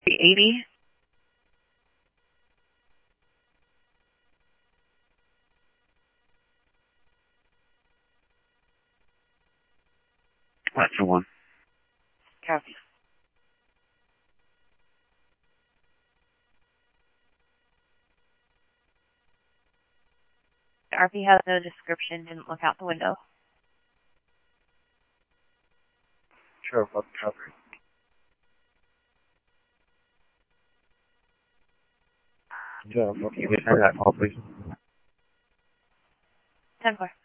80. That's the one. Copy. The RP has no description, didn't look out the window. Sure, copy. Can you return that call, please? 10-4.